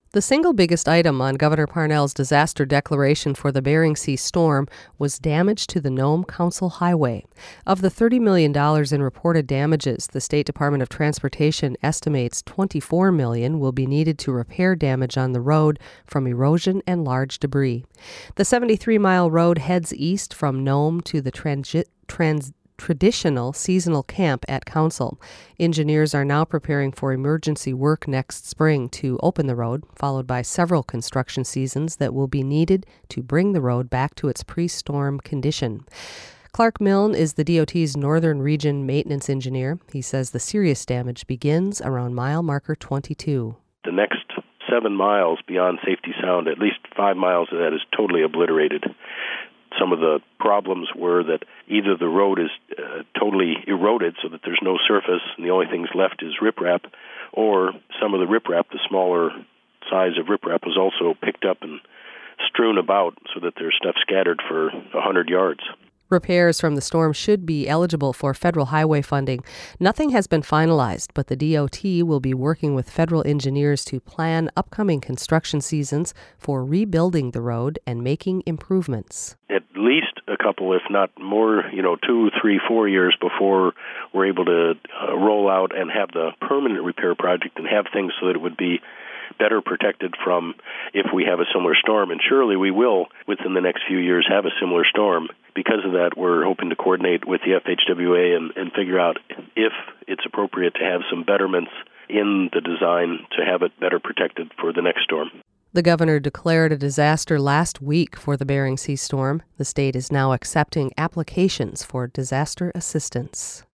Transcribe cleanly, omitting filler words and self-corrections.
The single biggest item on Governor Parnell's disaster declaration for the Bering Sea storm was damage to the Nome Council Highway. Of the $30 million in reported damages, the State Department of Transportation estimates $24 million will be needed to repair damage on the road from erosion and large debris. The 73-mile road heads east from Nome to the traditional seasonal camp at Council. Engineers are now preparing for emergency work next spring to open the road, followed by several construction seasons that will be needed to bring the road back to its pre-storm condition. Clark Milne is the DOT's Northern Region maintenance engineer. He says the serious damage begins around mile marker 22. The next 7 miles beyond Safety Sound, at least 5 miles of that is totally obliterated. Some of the problems were that either the road is totally eroded so that there's no surface and the only things left is riprap, or some of the riprap, the smaller size of riprap, was also picked up and strewn about so that there's stuff scattered for 100 yards. Repairs from the storm should be eligible for federal highway funding. Nothing has been finalized, but the DOT will be working with federal engineers to plan upcoming construction seasons for rebuilding the road and making improvements. At least a couple, if not more, 2, 3, 4 years before we're able to roll out and have the permanent repair project and have things so that it would be better protected from if we have a similar storm. And surely we will, within the next few years, have a similar storm. Because of that, we're hoping to coordinate with the FHWA and figure out if it's appropriate to have some betterments in the design to have it better protected for the next storm. The governor declared a disaster last week for the Bering Sea storm. The state is now accepting applications for disaster assistance.